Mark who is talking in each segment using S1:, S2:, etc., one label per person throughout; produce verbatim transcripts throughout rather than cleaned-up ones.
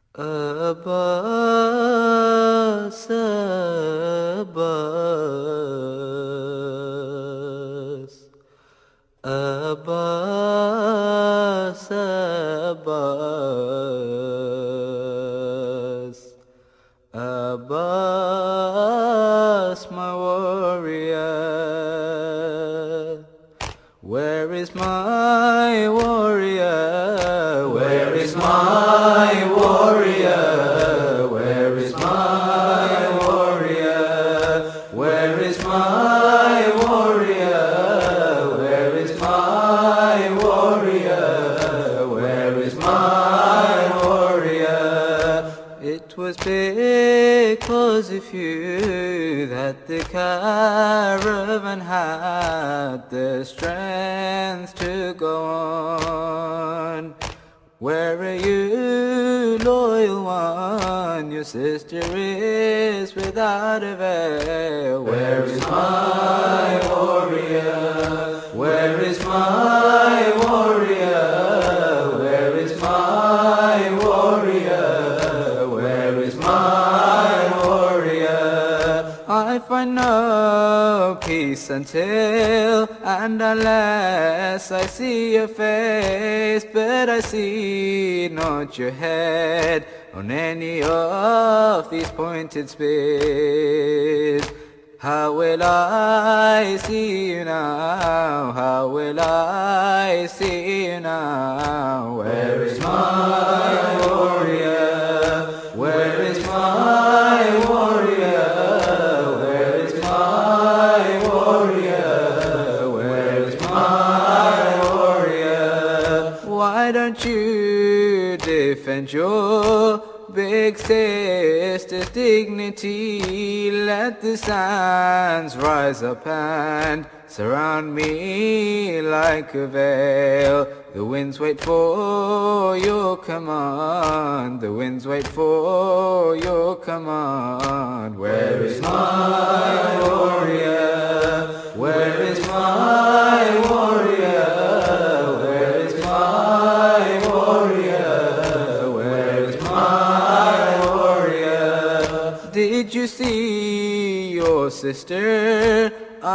S1: Abbas, Abbas, Abbas, Abbas, Abbas, my warrior. Where is my warrior? Where is my warrior? Where is my warrior? Where is my warrior? Where is my warrior? Where is my warrior? It was because of you that the caravan had the strength to go on. Where are you, loyal one? Your sister is without a veil. Where is my warrior? Where is my warrior? Where is my warrior? Where is my warrior? I find no peace until and unless I see your face, but I see not your head on any of these pointed spears. How will I see you now? How will I see you now? Where is my warrior? Where is my warrior? Where is my warrior? Where is my warrior? Why don't you defend your big sister's dignity? Let the sands rise up and surround me like a veil. The winds wait for your command. The winds wait for your command. Where is my warrior? Where is my warrior? Where is my warrior? Where is my warrior? Did you see your sister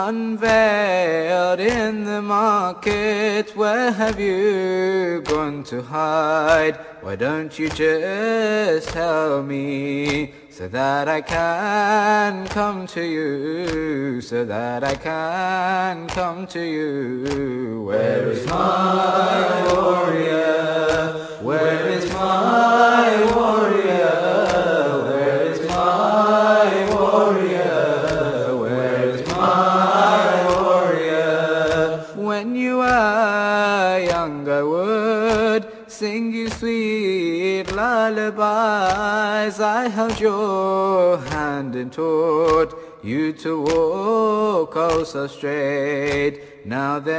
S1: unveiled in the market? Where have you gone to hide? Why don't you just tell me, so that I can come to you, so that I can come to you? Where is my warrior? Where is my warrior? Where is my warrior? Where is my warrior? When you were young, I would sing you sweet lullabies. I held your hand and taught you to walk oh so straight. Now they're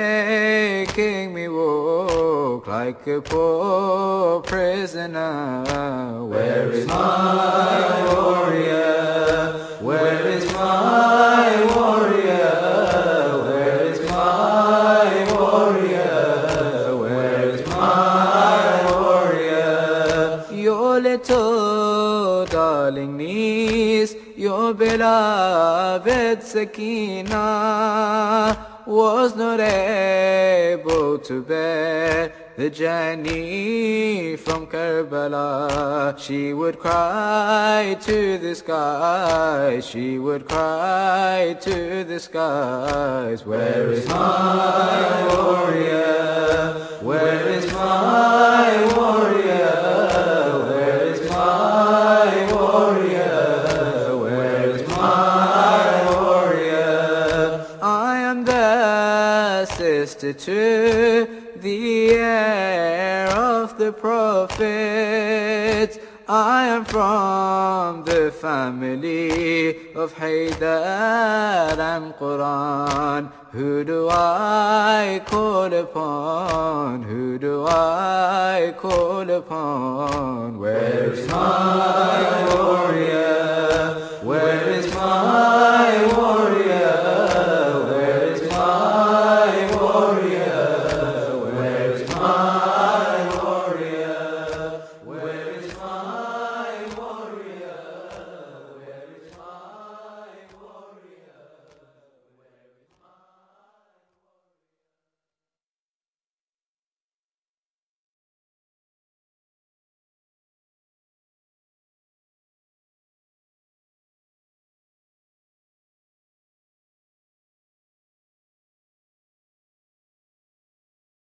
S1: making me walk like a poor prisoner. Where is my warrior? Where is my warrior? Where is my warrior? Where is my warrior? Your little darling niece, your beloved Sakina, was not able to bear the journey from Karbala. She would cry to the skies, she would cry to the skies. Where is my warrior? Where is my warrior? Where is my warrior? Where is my warrior? I am the sister to the heir of the prophets. I am from the family of Haydar and Quran. Who do I call upon? Who do I call upon? Where is my warrior? Where is